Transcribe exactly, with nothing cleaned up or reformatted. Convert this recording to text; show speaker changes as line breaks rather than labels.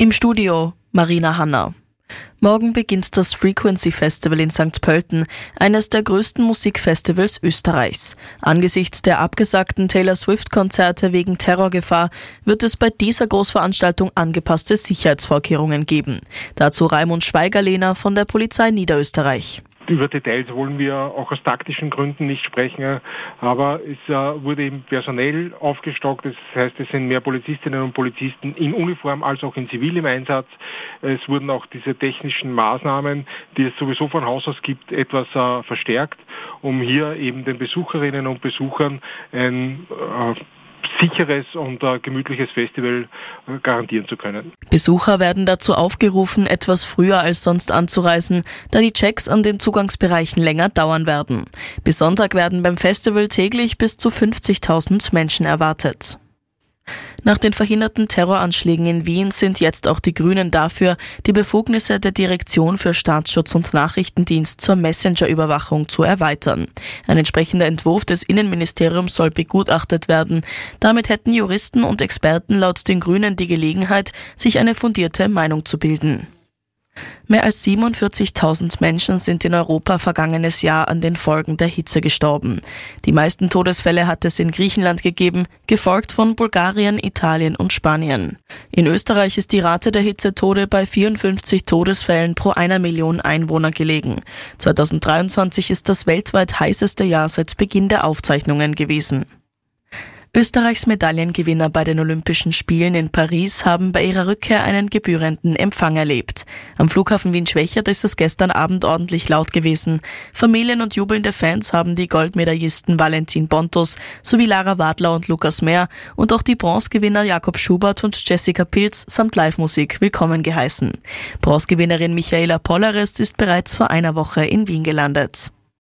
Im Studio Marina Hanna. Morgen beginnt das Frequency Festival in Sankt Pölten, eines der größten Musikfestivals Österreichs. Angesichts der abgesagten Taylor Swift-Konzerte wegen Terrorgefahr wird es bei dieser Großveranstaltung angepasste Sicherheitsvorkehrungen geben. Dazu Raimund Schweigerlehner von der Polizei Niederösterreich.
Über Details wollen wir auch aus taktischen Gründen nicht sprechen, aber es äh, wurde eben personell aufgestockt. Das heißt, es sind mehr Polizistinnen und Polizisten in Uniform als auch in Zivil im Einsatz. Es wurden auch diese technischen Maßnahmen, die es sowieso von Haus aus gibt, etwas äh, verstärkt, um hier eben den Besucherinnen und Besuchern ein äh, sicheres und äh, gemütliches Festival äh, garantieren zu können.
Besucher werden dazu aufgerufen, etwas früher als sonst anzureisen, da die Checks an den Zugangsbereichen länger dauern werden. Bis Sonntag werden beim Festival täglich bis zu fünfzigtausend Menschen erwartet. Nach den verhinderten Terroranschlägen in Wien sind jetzt auch die Grünen dafür, die Befugnisse der Direktion für Staatsschutz und Nachrichtendienst zur Messenger-Überwachung zu erweitern. Ein entsprechender Entwurf des Innenministeriums soll begutachtet werden. Damit hätten Juristen und Experten laut den Grünen die Gelegenheit, sich eine fundierte Meinung zu bilden. Mehr als siebenundvierzigtausend Menschen sind in Europa vergangenes Jahr an den Folgen der Hitze gestorben. Die meisten Todesfälle hat es in Griechenland gegeben, gefolgt von Bulgarien, Italien und Spanien. In Österreich ist die Rate der Hitzetode bei vierundfünfzig Todesfällen pro einer Million Einwohner gelegen. zweitausenddreiundzwanzig ist das weltweit heißeste Jahr seit Beginn der Aufzeichnungen gewesen. Österreichs Medaillengewinner bei den Olympischen Spielen in Paris haben bei ihrer Rückkehr einen gebührenden Empfang erlebt. Am Flughafen Wien-Schwechat ist es gestern Abend ordentlich laut gewesen. Familien und jubelnde Fans haben die Goldmedaillisten Valentin Bontos sowie Lara Wadler und Lukas Mehr und auch die Bronzegewinner Jakob Schubert und Jessica Pilz samt Live-Musik willkommen geheißen. Bronzegewinnerin Michaela Pollarest ist bereits vor einer Woche in Wien gelandet.